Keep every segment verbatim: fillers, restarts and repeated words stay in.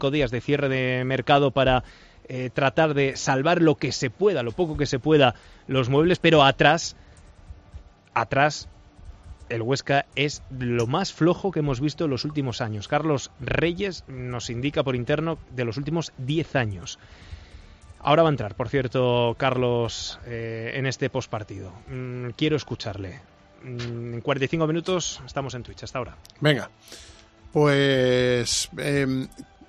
cinco días de cierre de mercado para eh, tratar de salvar lo que se pueda, lo poco que se pueda, los muebles, pero atrás, atrás, el Huesca es lo más flojo que hemos visto en los últimos años. Carlos Reyes nos indica por interno de los últimos diez años. Ahora va a entrar, por cierto, Carlos, eh, en este postpartido. Mm, quiero escucharle. Mm, en cuarenta y cinco minutos estamos en Twitch, hasta ahora. Venga, pues eh,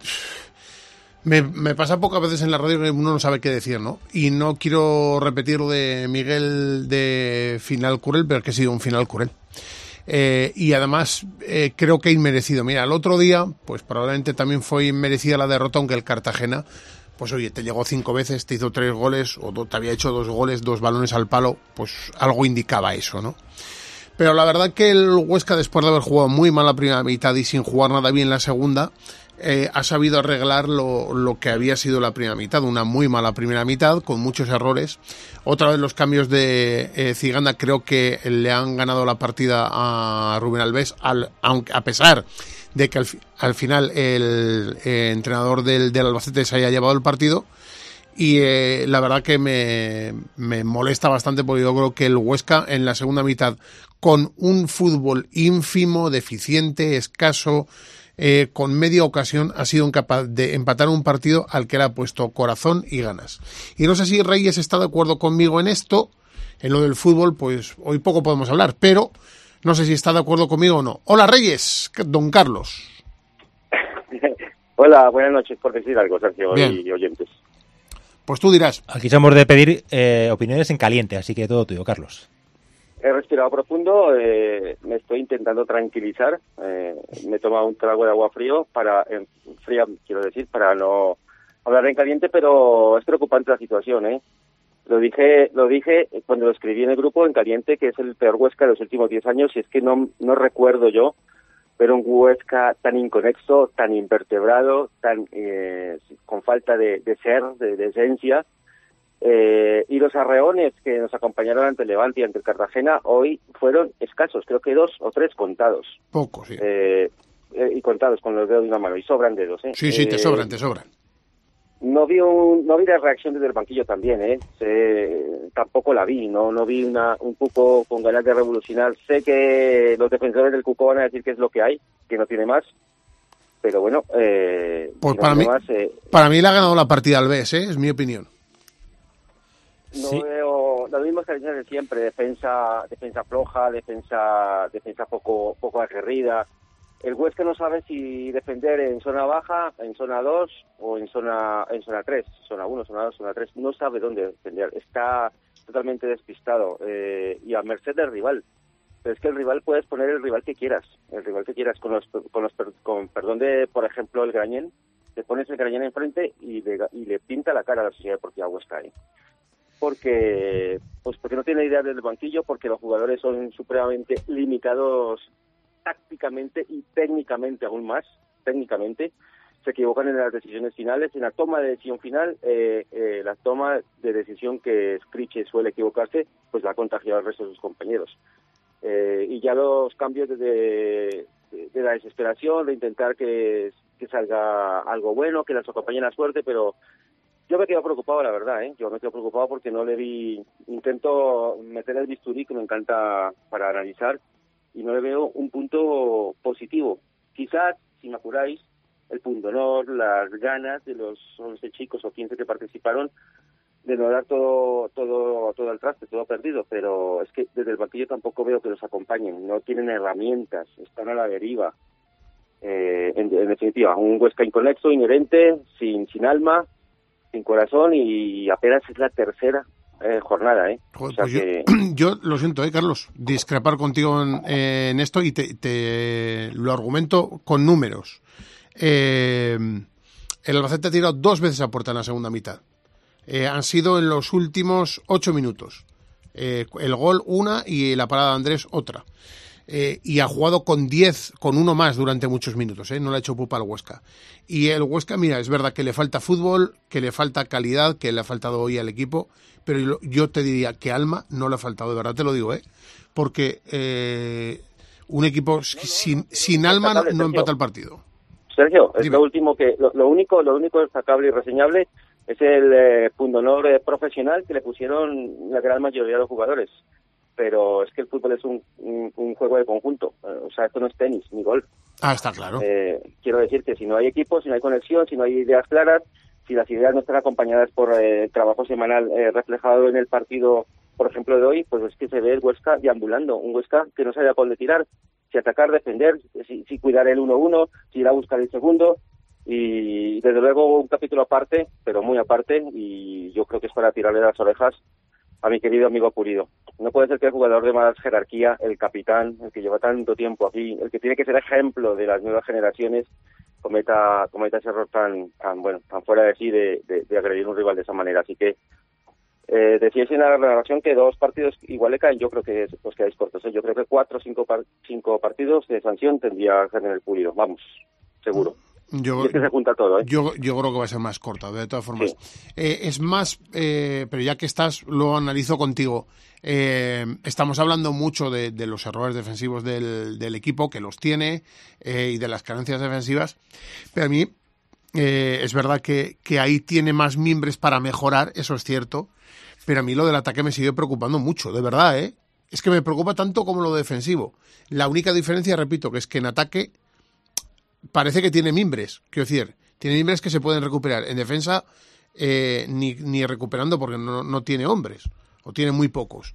me, me pasa pocas veces en la radio que uno no sabe qué decir, ¿no? Y no quiero repetir lo de Miguel de final cruel, pero que ha sido un final cruel. Eh, y además eh, creo que inmerecido. Mira, el otro día, pues probablemente también fue inmerecida la derrota, aunque el Cartagena, pues oye, te llegó cinco veces, te hizo tres goles, o do, te había hecho dos goles, dos balones al palo, pues algo indicaba eso, ¿no? Pero la verdad que el Huesca, después de haber jugado muy mal la primera mitad y sin jugar nada bien la segunda, eh, ha sabido arreglar lo, lo que había sido la primera mitad, una muy mala primera mitad, con muchos errores. Otra vez los cambios de eh, Ciganda creo que le han ganado la partida a Rubén Alves, al, aunque a pesar de que al, al final el eh, entrenador del, del Albacete se haya llevado el partido. Y eh, la verdad que me, me molesta bastante porque yo creo que el Huesca en la segunda mitad, con un fútbol ínfimo, deficiente, escaso, eh, con media ocasión, ha sido incapaz de empatar un partido al que le ha puesto corazón y ganas. Y no sé si Reyes está de acuerdo conmigo en esto. En lo del fútbol, pues hoy poco podemos hablar, pero no sé si está de acuerdo conmigo o no. Hola Reyes, don Carlos. Hola, buenas noches, por decir algo, Sergio. Bien. Y oyentes. Pues tú dirás. Aquí somos de pedir eh, opiniones en caliente, así que todo tuyo, Carlos. He respirado profundo, eh, me estoy intentando tranquilizar, eh, me he tomado un trago de agua frío, para eh, fría, quiero decir, para no hablar en caliente, pero es preocupante la situación, ¿eh? Lo dije, lo dije cuando lo escribí en el grupo en caliente, que es el peor Huesca de los últimos diez años, y es que no, no recuerdo yo ver un Huesca tan inconexo, tan invertebrado, tan eh, con falta de, de ser, de, de esencia. Eh, y los arreones que nos acompañaron ante el Levante y ante el Cartagena hoy fueron escasos, creo que dos o tres contados. Pocos, sí. Eh, eh, y contados con los dedos de una mano, y sobran dedos, ¿eh? Sí, sí, te eh, sobran, te sobran. No vi un, no vi la reacción desde el banquillo también, ¿eh? Se, tampoco la vi, no no vi una, un Cuco con ganas de revolucionar. Sé que los defensores del Cuco van a decir que es lo que hay, que no tiene más, pero bueno, eh, pues no para mí, más, eh, para mí le ha ganado la partida al Alves, ¿eh? Es mi opinión. No sí. veo las mismas carencias de siempre, defensa, defensa floja, defensa, defensa poco, poco aguerrida. El Huesca no sabe si defender en zona baja, en zona dos o en zona en zona tres, zona uno, zona dos, zona tres. No sabe dónde defender. Está totalmente despistado eh, y a merced del rival. Pero es que el rival puedes poner el rival que quieras, el rival que quieras. Con los, con los con perdón de, por ejemplo, el Grañén, te pones el Grañén enfrente y le, y le pinta la cara a la Sociedad Deportiva Huesca ahí. Porque, pues porque no tiene idea del banquillo, porque los jugadores son supremamente limitados tácticamente y técnicamente aún más, técnicamente, se equivocan en las decisiones finales, en la toma de decisión final, eh, eh, la toma de decisión que Scriche suele equivocarse, pues la ha contagiado al resto de sus compañeros. Eh, y ya los cambios de, de, de la desesperación, de intentar que, que salga algo bueno, que les acompañe la suerte, pero yo me quedo preocupado, la verdad, ¿eh? Yo me quedo preocupado porque no le vi, intento meter el bisturí, que me encanta para analizar, y no le veo un punto positivo. Quizás, si me apuráis, el punto honor, las ganas de los once chicos o quince que participaron de no dar todo todo todo al traste, todo perdido, pero es que desde el banquillo tampoco veo que los acompañen, no tienen herramientas, están a la deriva. Eh, en, en definitiva, un Huesca inconexo, inherente, sin sin alma, sin corazón, y apenas es la tercera Eh, jornada, ¿eh? Joder, o sea pues que... yo, yo lo siento, ¿eh, Carlos? Discrepar contigo en, eh, en esto, y te, te lo argumento con números. Eh, el Albacete ha tirado dos veces a puerta en la segunda mitad. Eh, han sido en los últimos ocho minutos. Eh, el gol una y la parada de Andrés otra. Eh, y ha jugado con diez, con uno más durante muchos minutos, ¿eh? No le ha hecho pupa al Huesca. Y el Huesca, mira, es verdad que le falta fútbol, que le falta calidad, que le ha faltado hoy al equipo, pero yo, yo te diría que alma no le ha faltado, de verdad te lo digo, ¿eh? Porque eh, un equipo no, no, sin, sin alma no, no empata el partido. Sergio, es Dime. lo último que, lo, lo único, lo único destacable y reseñable es el eh, pundonor eh, profesional que le pusieron la gran mayoría de los jugadores. Pero es que el fútbol es un, un, un juego de conjunto. Eh, o sea, esto no es tenis ni golf. Ah, está claro. Eh, quiero decir que si no hay equipo, si no hay conexión, si no hay ideas claras, si las ideas no están acompañadas por eh, trabajo semanal eh, reflejado en el partido, por ejemplo, de hoy, pues es que se ve el Huesca deambulando, un Huesca que no sabe a dónde tirar, si atacar, defender, si, si cuidar el uno uno, si ir a buscar el segundo, y desde luego un capítulo aparte, pero muy aparte, y yo creo que es para tirarle las orejas a mi querido amigo Pulido. No puede ser que el jugador de más jerarquía, el capitán, el que lleva tanto tiempo aquí, el que tiene que ser ejemplo de las nuevas generaciones, cometa cometa ese error tan tan bueno tan fuera de sí de, de, de agredir a un rival de esa manera. Así que eh, decíais en la narración que dos partidos igual le caen, yo creo que os quedáis cortos, ¿eh? Yo creo que cuatro o cinco, par, cinco partidos de sanción tendría que tener el Pulido, vamos, seguro. Yo, y es que se junta todo, ¿eh? yo, yo creo que va a ser más corta, de todas formas. Sí. Eh, es más, eh, pero ya que estás, lo analizo contigo. Eh, estamos hablando mucho de, de los errores defensivos del, del equipo, que los tiene, eh, y de las carencias defensivas, pero a mí eh, es verdad que, que ahí tiene más mimbres para mejorar, eso es cierto, pero a mí lo del ataque me sigue preocupando mucho, de verdad, ¿eh? Es que me preocupa tanto como lo defensivo. La única diferencia, repito, que es que en ataque parece que tiene mimbres, quiero decir, tiene mimbres que se pueden recuperar. En defensa, eh, ni, ni recuperando porque no, no tiene hombres, o tiene muy pocos.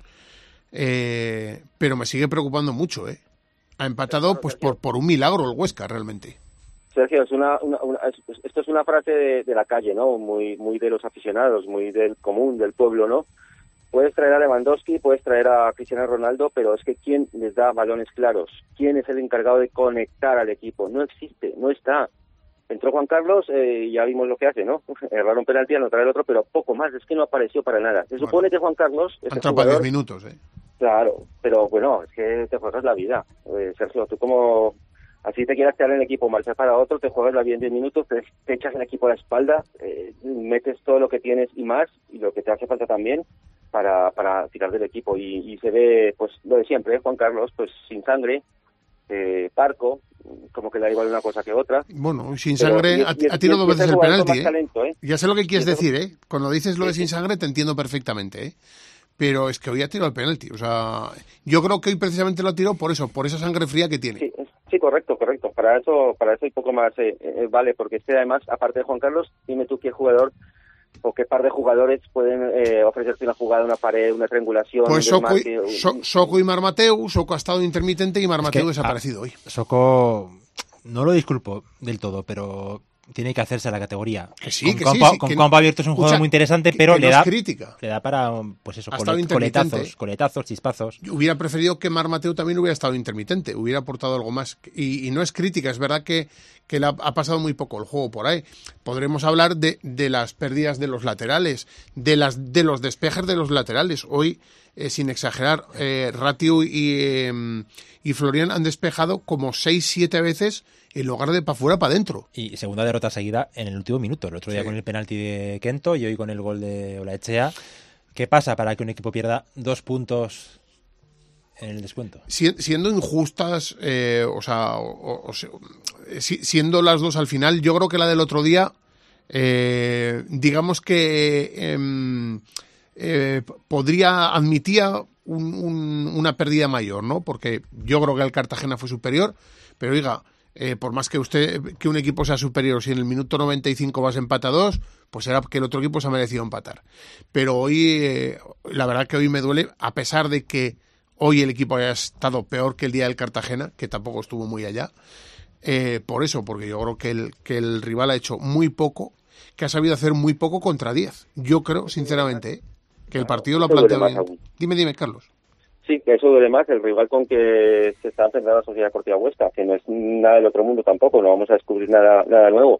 Eh, pero me sigue preocupando mucho, ¿eh? Ha empatado pues por, por un milagro el Huesca, realmente. Sergio, es una, una, una, esto es una frase de, de la calle, ¿no? Muy, muy de los aficionados, muy del común, del pueblo, ¿no? Puedes traer a Lewandowski, puedes traer a Cristiano Ronaldo, pero es que ¿quién les da balones claros? ¿Quién es el encargado de conectar al equipo? No existe, no está. Entró Juan Carlos eh, y ya vimos lo que hace, ¿no? Errar un penalti, anotar el otro, pero poco más, es que no apareció para nada. Se supone bueno, que Juan Carlos... Ha entrado para diez minutos, ¿eh? Claro, pero bueno, es que te juegas la vida. Eh, Sergio, tú como... Así te quieras quedar en el equipo, marchar para otro, te juegas la vida en diez minutos, te, te echas el equipo a la espalda, eh, metes todo lo que tienes y más, y lo que te hace falta también, para, para tirar del equipo. Y, y se ve, pues, lo de siempre, ¿eh? Juan Carlos, pues, sin sangre, eh, parco, como que le da igual una cosa que otra. Bueno, sin sangre, pero, y, ha, ha tirado dos veces el penalti, ¿eh? Talento, ¿eh? Ya sé lo que quieres decir, ¿eh? Cuando dices lo de sin sangre te entiendo perfectamente, ¿eh? Pero es que hoy ha tirado el penalti, o sea, yo creo que hoy precisamente lo ha tirado por eso, por esa sangre fría que tiene. Sí, sí, correcto, correcto. Para eso, para eso hay poco más eh, eh, vale, porque este además, aparte de Juan Carlos, dime tú qué jugador o qué par de jugadores pueden eh, ofrecerte una jugada, una pared, una triangulación. Pues Soco y, so, Soco y Marmateu. Soco ha estado intermitente y Marmateu es que, desaparecido ah, hoy. Soco, no lo disculpo del todo, pero tiene que hacerse la categoría. Que sí, con que campo, sí. Con que campo no, abierto es un escucha, juego muy interesante, que, pero que le, no da, crítica. le da para, pues eso, colet, coletazos, coletazos, chispazos. Yo hubiera preferido que Marmateu también hubiera estado intermitente, hubiera aportado algo más. Y, y no es crítica, es verdad que, que le ha, ha pasado muy poco el juego por ahí. Podremos hablar de, de las pérdidas de los laterales, de, las, de los despejes de los laterales. Hoy, eh, sin exagerar, eh, Ratiu y, eh, y Florian han despejado como seis, siete veces en lugar de para fuera, para adentro. Y segunda derrota seguida en el último minuto. El otro día sí. Con el penalti de Kento y hoy con el gol de Olaechea. ¿Qué pasa para que un equipo pierda dos puntos en el descuento? Si, siendo injustas, eh, o sea, o, o, si, siendo las dos al final, yo creo que la del otro día, eh, digamos que eh, eh, podría, admitía un, un, una pérdida mayor, ¿no? Porque yo creo que el Cartagena fue superior, pero oiga, Eh, por más que usted que un equipo sea superior, si en el minuto noventa y cinco vas empata dos, pues será que el otro equipo se ha merecido empatar. Pero hoy, eh, la verdad que hoy me duele, a pesar de que hoy el equipo haya estado peor que el día del Cartagena, que tampoco estuvo muy allá, eh, por eso, porque yo creo que el, que el rival ha hecho muy poco, que ha sabido hacer muy poco contra diez. Yo creo, sinceramente, eh, que el partido lo ha planteado bien. Dime, dime, Carlos. Sí, que eso duele más, el rival con que se está enfrentando la Sociedad Deportiva Huesca, que no es nada del otro mundo tampoco, no vamos a descubrir nada nada nuevo.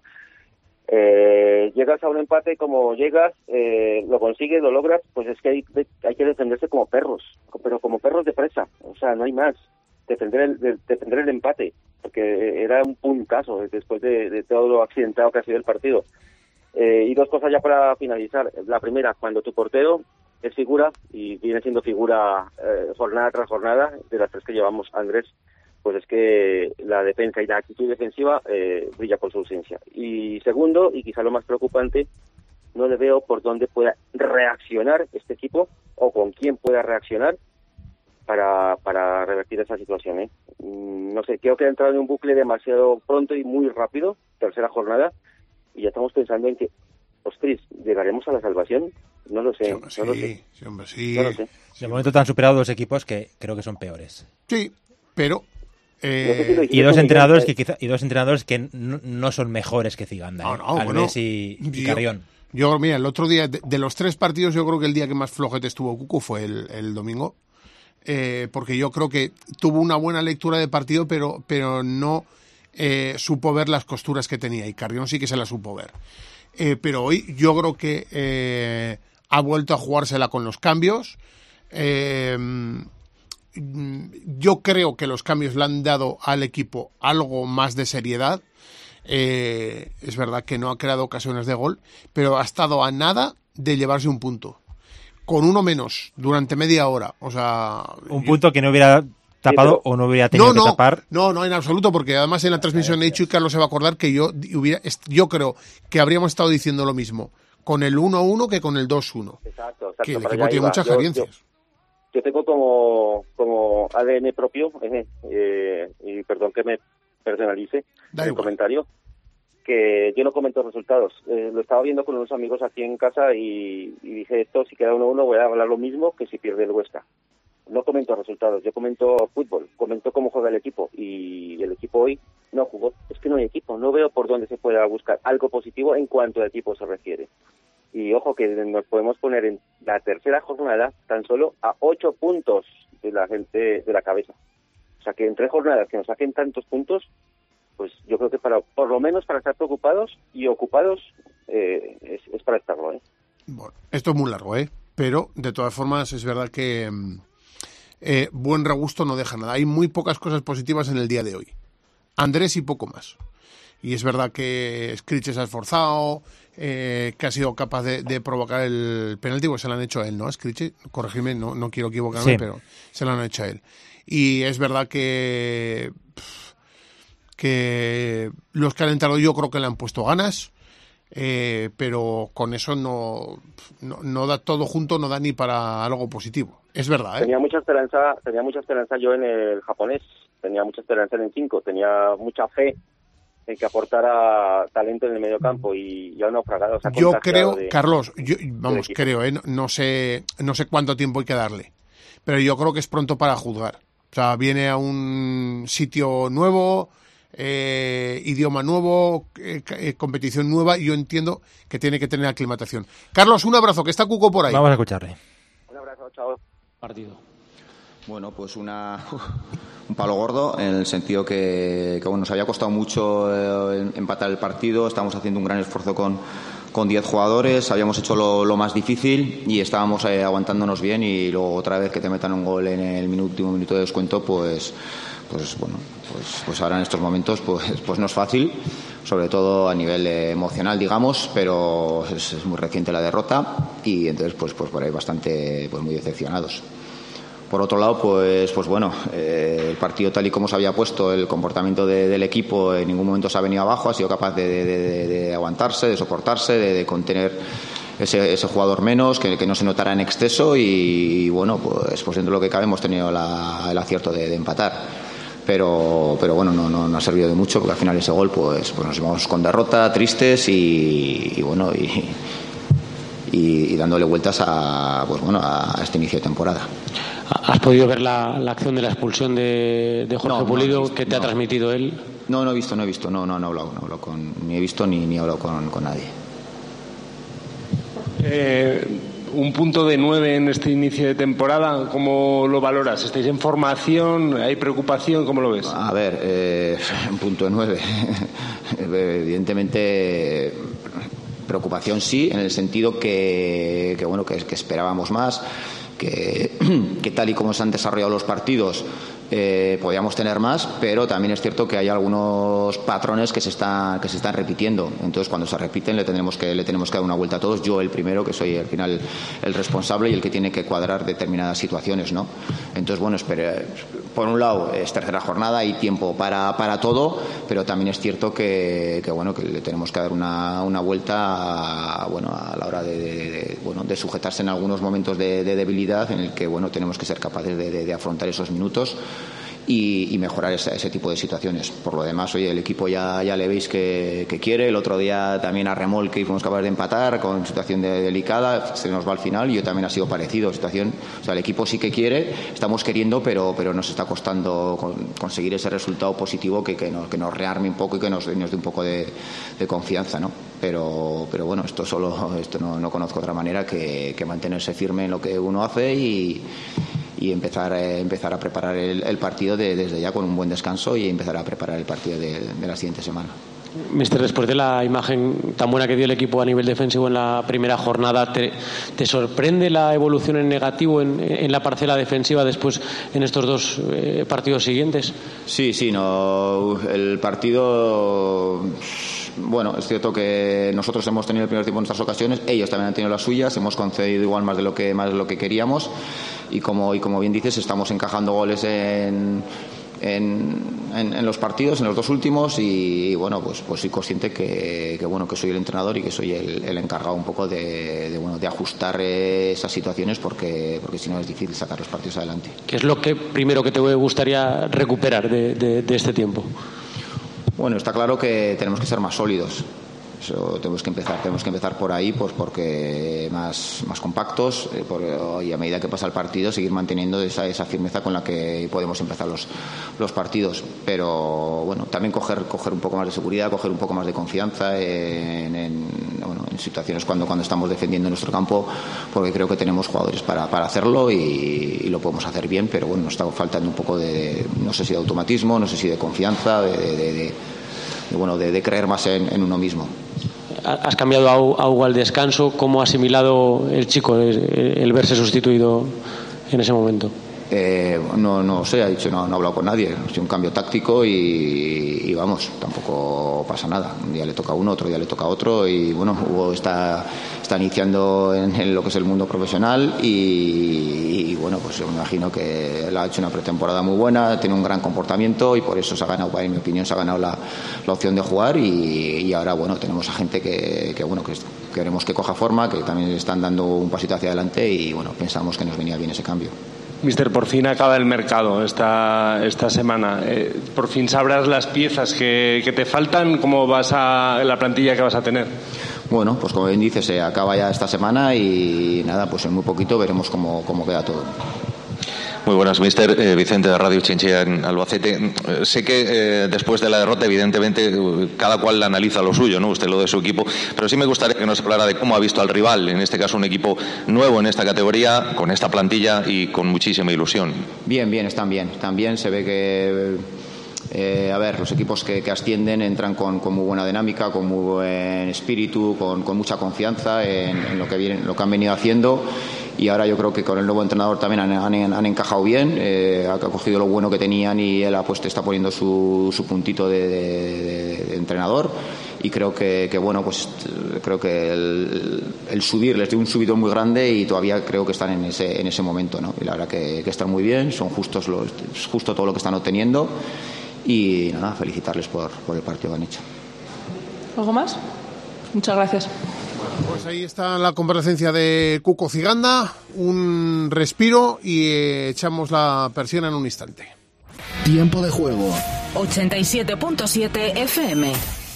Eh, llegas a un empate como llegas, eh, lo consigues, lo logras, pues es que hay, hay que defenderse como perros, pero como perros de presa, o sea, no hay más. Defender el, de, defender el empate, porque era un puntazo después de, de todo lo accidentado que ha sido el partido. Eh, y dos cosas ya para finalizar. La primera, cuando tu portero es figura y viene siendo figura eh, jornada tras jornada, de las tres que llevamos, Andrés, pues es que la defensa y la actitud defensiva eh, brilla por su ausencia. Y segundo, y quizá lo más preocupante, no le veo por dónde pueda reaccionar este equipo o con quién pueda reaccionar para, para revertir esa situación. ¿eh? No sé, creo que ha entrado en un bucle demasiado pronto y muy rápido, tercera jornada, y ya estamos pensando en que, ostras, ¿llegaremos a la salvación? No lo sé. Sí, hombre, no lo sí, sé. sí, hombre, sí. No lo sé. De momento te han superado dos equipos que creo que son peores. Sí, pero... Eh, No sé si lo Y dos Miguel, entrenadores eh, que quizá, y dos entrenadores que no, no son mejores que Ziganda, No, ¿eh? no, Alves bueno, y, y yo- Carrión. Yo, mira, el otro día, de, de los tres partidos, yo creo que el día que más flojete estuvo Cuco fue el, el domingo. Eh, porque yo creo que tuvo una buena lectura de partido, pero, pero no eh, supo ver las costuras que tenía. Y Carrión sí que se la supo ver. Eh, pero hoy yo creo que eh, ha vuelto a jugársela con los cambios. Eh, yo creo que los cambios le han dado al equipo algo más de seriedad. Eh, es verdad que no ha creado ocasiones de gol, pero ha estado a nada de llevarse un punto. Con uno menos durante media hora. O sea, Un yo- punto que no hubiera tapado pero- o no hubiera tenido no, no, que tapar. no, no, en absoluto, porque además en la transmisión he dicho, y Carlos se va a acordar, que yo hubiera, yo creo que habríamos estado diciendo lo mismo con el uno uno que con el dos uno. Exacto, exacto. Que el para equipo allá tiene iba. muchas Yo- carencias. Yo, yo tengo como, como A D N propio, eh, eh, y perdón que me personalice Da el igual. comentario, que yo no comento resultados. Eh, lo estaba viendo con unos amigos aquí en casa y, y dije, esto si queda uno uno voy a hablar lo mismo que si pierde el Huesca. No comento resultados, yo comento fútbol, comento cómo juega el equipo, y el equipo hoy no jugó. Es que no hay equipo, no veo por dónde se pueda buscar algo positivo en cuanto a equipo se refiere. Y ojo que nos podemos poner en la tercera jornada tan solo a ocho puntos de la gente de la cabeza. O sea que en tres jornadas que nos saquen tantos puntos, pues yo creo que para por lo menos para estar preocupados y ocupados eh, es, es para estarlo. ¿eh? Bueno, esto es muy largo, ¿eh? Pero de todas formas es verdad que mm, eh, buen regusto no deja nada. Hay muy pocas cosas positivas en el día de hoy. Andrés y poco más. Y es verdad que Skriche se ha esforzado, eh, que ha sido capaz de, de provocar el penalti, pues se lo han hecho a él, ¿no? Skriche, corregirme, no, no quiero equivocarme, Sí. pero se lo han hecho a él. Y es verdad que pff, que los que han entrado yo creo que le han puesto ganas, eh, pero con eso no, no, no da todo junto, no da ni para algo positivo. Es verdad, ¿eh? Tenía mucha esperanza, tenía mucha esperanza yo en el japonés, tenía mucha esperanza en el cinco, tenía mucha fe en que aportara talento en el medio campo y ya ha naufragado. Se ha Yo contagiado creo, de- Carlos, yo, vamos, equipo. creo, ¿eh? no, no sé, no sé cuánto tiempo hay que darle, pero yo creo que es pronto para juzgar. O sea, viene a un sitio nuevo, eh, idioma nuevo, eh, eh, competición nueva, y yo entiendo que tiene que tener aclimatación. Carlos, un abrazo, que está Cuco por ahí. Vamos a escucharle. Un abrazo, chao. partido. Bueno, pues una, un palo gordo en el sentido que, que bueno, nos había costado mucho eh, empatar el partido. Estamos haciendo un gran esfuerzo con con diez jugadores, habíamos hecho lo, lo más difícil y estábamos eh, aguantándonos bien, y luego otra vez que te metan un gol en el minuto, último minuto de descuento, pues pues bueno, pues, pues ahora en estos momentos pues, pues no es fácil, sobre todo a nivel eh, emocional, digamos, pero es, es muy reciente la derrota y entonces pues pues por ahí bastante pues muy decepcionados. Por otro lado, pues, pues bueno, eh, el partido tal y como se había puesto, el comportamiento de, del equipo en ningún momento se ha venido abajo, ha sido capaz de, de, de, de aguantarse, de soportarse, de, de contener ese, ese jugador menos, que, que no se notara en exceso y, y bueno, pues, pues dentro de lo que cabe hemos tenido la, el acierto de, de empatar. Pero, pero bueno, no, no, no ha servido de mucho porque al final ese gol pues, pues nos íbamos con derrota, tristes y, y bueno, y, y, y dándole vueltas a, pues bueno, a este inicio de temporada. ¿Has podido ver la, la acción de la expulsión de, de Jorge No, no Pulido he visto, que te ha no. transmitido él? No, no he visto, no he visto, no, no, no he hablado, no he hablado con, ni he visto ni, ni he hablado con, con nadie. Eh, un punto de nueve en este inicio de temporada, ¿cómo lo valoras? ¿Estáis en formación? ¿Hay preocupación? ¿Cómo lo ves? A ver, eh, un punto de nueve. Evidentemente, preocupación sí, en el sentido que, que bueno, que, que esperábamos más, que, que tal y como se han desarrollado los partidos, Eh, podíamos tener más, pero también es cierto que hay algunos patrones que se están que se están repitiendo. Entonces, cuando se repiten, le tenemos que le tenemos que dar una vuelta a todos. Yo el primero, que soy al final el responsable y el que tiene que cuadrar determinadas situaciones, ¿no? Entonces, bueno, espere, por un lado es tercera jornada, hay tiempo para, para todo, pero también es cierto que, que bueno que le tenemos que dar una, una vuelta a, bueno a la hora de, de, de bueno de sujetarse en algunos momentos de, de debilidad, en el que bueno tenemos que ser capaces de, de, de afrontar esos minutos y, y mejorar ese, ese tipo de situaciones. Por lo demás, oye, el equipo ya, ya le veis que, que quiere. El otro día también a remolque y fuimos capaces de empatar con situación de, delicada, se nos va al final y yo también ha sido parecido. Situación, o sea, el equipo sí que quiere, estamos queriendo, pero, pero nos está costando con, conseguir ese resultado positivo que, que, nos, que nos rearme un poco y que nos, nos dé un poco de, de confianza, ¿no? Pero, pero bueno, esto solo esto no, no conozco otra manera que, que mantenerse firme en lo que uno hace y y empezar, eh, empezar a preparar el, el partido de, desde ya con un buen descanso y empezar a preparar el partido de, de la siguiente semana. Mister, después de la imagen tan buena que dio el equipo a nivel defensivo en la primera jornada, ¿te, te sorprende la evolución en negativo en, en la parcela defensiva después en estos dos eh, partidos siguientes? Sí, sí, no, el partido... Bueno, es cierto que nosotros hemos tenido el primer tiempo en nuestras ocasiones, ellos también han tenido las suyas, hemos concedido igual más de lo que más de lo que queríamos y como y como bien dices, estamos encajando goles en En, en, en los partidos, en los dos últimos y, y bueno, pues pues soy consciente que, que bueno que soy el entrenador y que soy el, el encargado un poco de, de bueno de ajustar esas situaciones porque porque si no es difícil sacar los partidos adelante. ¿Qué es lo que primero que te gustaría recuperar de, de, de este tiempo? Bueno, está claro que tenemos que ser más sólidos. Eso tenemos que empezar tenemos que empezar por ahí, pues porque más más compactos eh, por, y a medida que pasa el partido seguir manteniendo esa, esa firmeza con la que podemos empezar los los partidos, pero bueno, también coger coger un poco más de seguridad, coger un poco más de confianza en, en, bueno, en situaciones cuando cuando estamos defendiendo nuestro campo, porque creo que tenemos jugadores para, para hacerlo y, y lo podemos hacer bien, pero bueno, nos está faltando un poco de, no sé si de automatismo, no sé si de confianza, de, de, de, de, de bueno de, de creer más en, en uno mismo. Has cambiado a Hugo al descanso. ¿Cómo ha asimilado el chico el, el verse sustituido en ese momento? Eh, no no sé, ha dicho no, no ha hablado con nadie, ha sido un cambio táctico y, y vamos, tampoco pasa nada. Un día le toca a uno, otro día le toca a otro y bueno, Hugo está, está iniciando en, en lo que es el mundo profesional y, y bueno, pues yo me imagino que él ha hecho una pretemporada muy buena, tiene un gran comportamiento y por eso se ha ganado, en mi opinión, se ha ganado la, la opción de jugar y, y ahora bueno, tenemos a gente que, que bueno, que queremos que coja forma, que también le están dando un pasito hacia adelante y bueno, pensamos que nos venía bien ese cambio. Mister, por fin acaba el mercado esta, esta semana. Eh, por fin sabrás las piezas que, que te faltan, cómo vas a la plantilla que vas a tener. Bueno, pues como bien dices, se acaba ya esta semana y nada, pues en muy poquito veremos cómo, cómo queda todo. Muy buenas, mister. Eh, Vicente de Radio Chinchilla en Albacete. Eh, sé que eh, después de la derrota, evidentemente, cada cual analiza lo suyo, ¿no? Usted lo de su equipo. Pero sí me gustaría que nos hablara de cómo ha visto al rival, en este caso un equipo nuevo en esta categoría, con esta plantilla y con muchísima ilusión. Bien, bien, están bien. Están bien, se ve que... Eh, a ver, los equipos que, que ascienden entran con, con muy buena dinámica, con muy buen espíritu, con, con mucha confianza en, en lo que vienen, lo que han venido haciendo y ahora yo creo que con el nuevo entrenador también han, han, han encajado bien, eh, ha cogido lo bueno que tenían y él ha puesto, está poniendo su, su puntito de, de, de entrenador y creo que, que bueno, pues creo que el, el subir les dio un subidón muy grande y todavía creo que están en ese, en ese momento, ¿no? Y la verdad que, que están muy bien, son justos los, justo todo lo que están obteniendo. Y nada, felicitarles por, por el partido que han hecho. ¿Algo más? Muchas gracias. Bueno, pues ahí está la comparecencia de Cuco Ciganda, un respiro y eh, echamos la persiana en un instante. Tiempo de juego. ochenta y siete punto siete F M.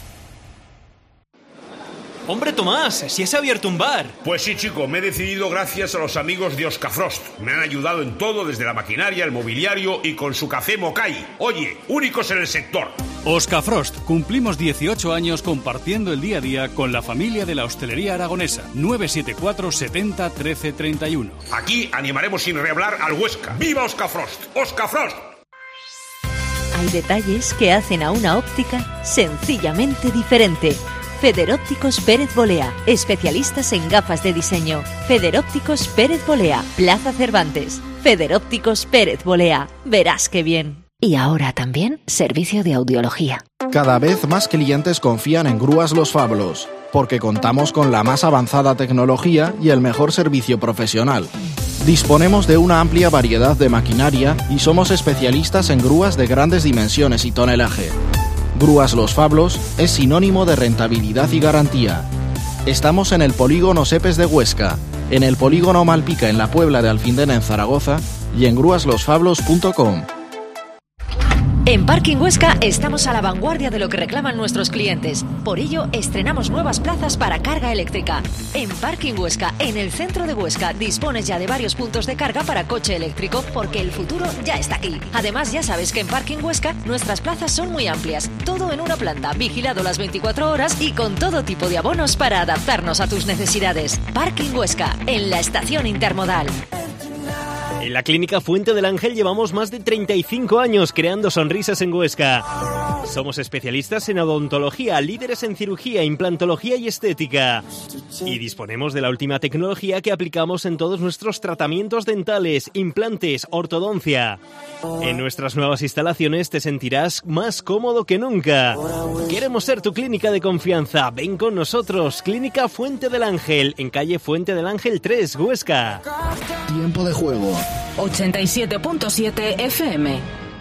Hombre, Tomás, si has abierto un bar. Pues sí, chico, me he decidido gracias a los amigos de Oscafrost. Me han ayudado en todo, desde la maquinaria, el mobiliario y con su café Mokai. Oye, únicos en el sector. Oscafrost, cumplimos dieciocho años compartiendo el día a día con la familia de la hostelería aragonesa. nueve siete cuatro setenta trece treinta y uno. Aquí animaremos sin rehablar al Huesca. ¡Viva Oscafrost! ¡Oscafrost! Hay detalles que hacen a una óptica sencillamente diferente. Federópticos Pérez Bolea, especialistas en gafas de diseño. Federópticos Pérez Bolea, Plaza Cervantes. Federópticos Pérez Bolea. Verás qué bien. Y ahora también servicio de audiología. Cada vez más clientes confían en Grúas Los Fablos, porque contamos con la más avanzada tecnología y el mejor servicio profesional. Disponemos de una amplia variedad de maquinaria y somos especialistas en grúas de grandes dimensiones y tonelaje. Grúas Los Fablos es sinónimo de rentabilidad y garantía. Estamos en el polígono Sepes de Huesca, en el polígono Malpica en la Puebla de Alfindena en Zaragoza y en grúas los fablos punto com. En Parking Huesca estamos a la vanguardia de lo que reclaman nuestros clientes. Por ello, estrenamos nuevas plazas para carga eléctrica. En Parking Huesca, en el centro de Huesca, dispones ya de varios puntos de carga para coche eléctrico, porque el futuro ya está aquí. Además, ya sabes que en Parking Huesca nuestras plazas son muy amplias. Todo en una planta, vigilado las veinticuatro horas y con todo tipo de abonos para adaptarnos a tus necesidades. Parking Huesca, en la estación intermodal. En la Clínica Fuente del Ángel llevamos más de treinta y cinco años creando sonrisas en Huesca. Somos especialistas en odontología, líderes en cirugía, implantología y estética. Y disponemos de la última tecnología que aplicamos en todos nuestros tratamientos dentales, implantes, ortodoncia. En nuestras nuevas instalaciones te sentirás más cómodo que nunca. Queremos ser tu clínica de confianza. Ven con nosotros. Clínica Fuente del Ángel, en calle Fuente del Ángel tres, Huesca. Tiempo de juego. ochenta y siete punto siete F M.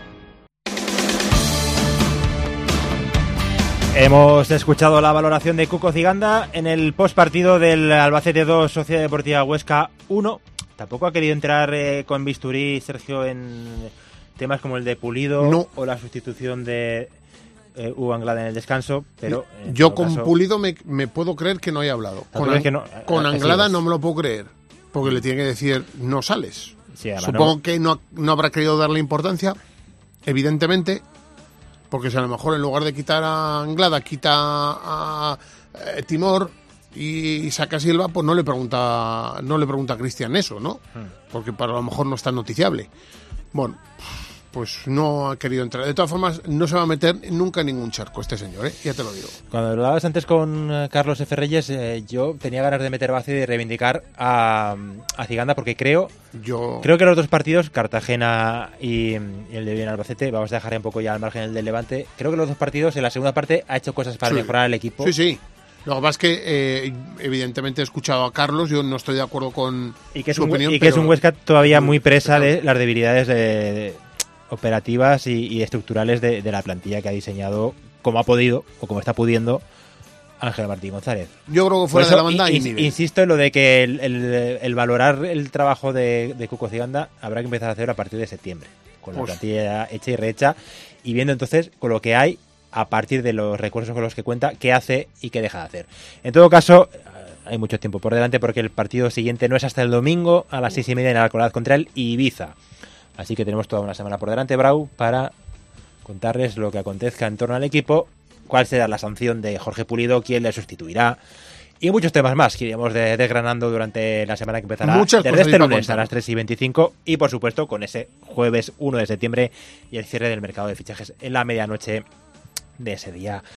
Hemos escuchado la valoración de Cuco Ciganda en el postpartido del Albacete dos, Sociedad Deportiva Huesca uno. Tampoco ha querido entrar eh, con bisturí, Sergio, en temas como el de Pulido no. o la sustitución de eh, Hugo Anglada en el descanso, pero... Yo con caso, Pulido me, me puedo creer que no haya hablado. Con, an- que no, con Anglada es. no me lo puedo creer, porque le tiene que decir, no sales. Sí, Supongo no. que no, no habrá querido darle importancia, evidentemente, porque si a lo mejor en lugar de quitar a Anglada, quita a, a Timor y saca a Silva, pues no le pregunta no le pregunta a Cristian eso, ¿no? Porque para lo mejor no está noticiable. Bueno, pues no ha querido entrar. De todas formas, no se va a meter nunca en ningún charco este señor, ¿eh? Ya te lo digo. Cuando hablabas antes con eh, Carlos F. Reyes, eh, yo tenía ganas de meter base y de reivindicar a, a Ciganda, porque creo yo creo que los dos partidos, Cartagena y, y el de Bien Albacete, vamos a dejar un poco ya al margen el del Levante, creo que los dos partidos en la segunda parte ha hecho cosas para sí. mejorar el equipo. Sí, sí. Lo que pasa es que, eh, evidentemente, he escuchado a Carlos, yo no estoy de acuerdo con y que es su un, opinión. Y que pero... es un Huesca todavía muy presa de las debilidades de, de operativas y, y estructurales de, de la plantilla que ha diseñado, como ha podido, o como está pudiendo, Ángel Martín González. Yo creo que fuera eso, de la banda in, hay nivel. Insisto en lo de que el, el, el valorar el trabajo de, de Cuco Ciganda habrá que empezar a hacer a partir de septiembre, con la pues... plantilla hecha y rehecha, y viendo entonces con lo que hay, a partir de los recursos con los que cuenta, qué hace y qué deja de hacer. En todo caso, hay mucho tiempo por delante, porque el partido siguiente no es hasta el domingo a las seis y media en Alcoraz contra el Ibiza. Así que tenemos toda una semana por delante, Brau, para contarles lo que acontezca en torno al equipo, cuál será la sanción de Jorge Pulido, quién le sustituirá, y muchos temas más que iremos de, desgranando durante la semana que empezará Muchas desde este lunes a las tres y veinticinco, y por supuesto con ese jueves uno de septiembre y el cierre del mercado de fichajes en la medianoche de ese día.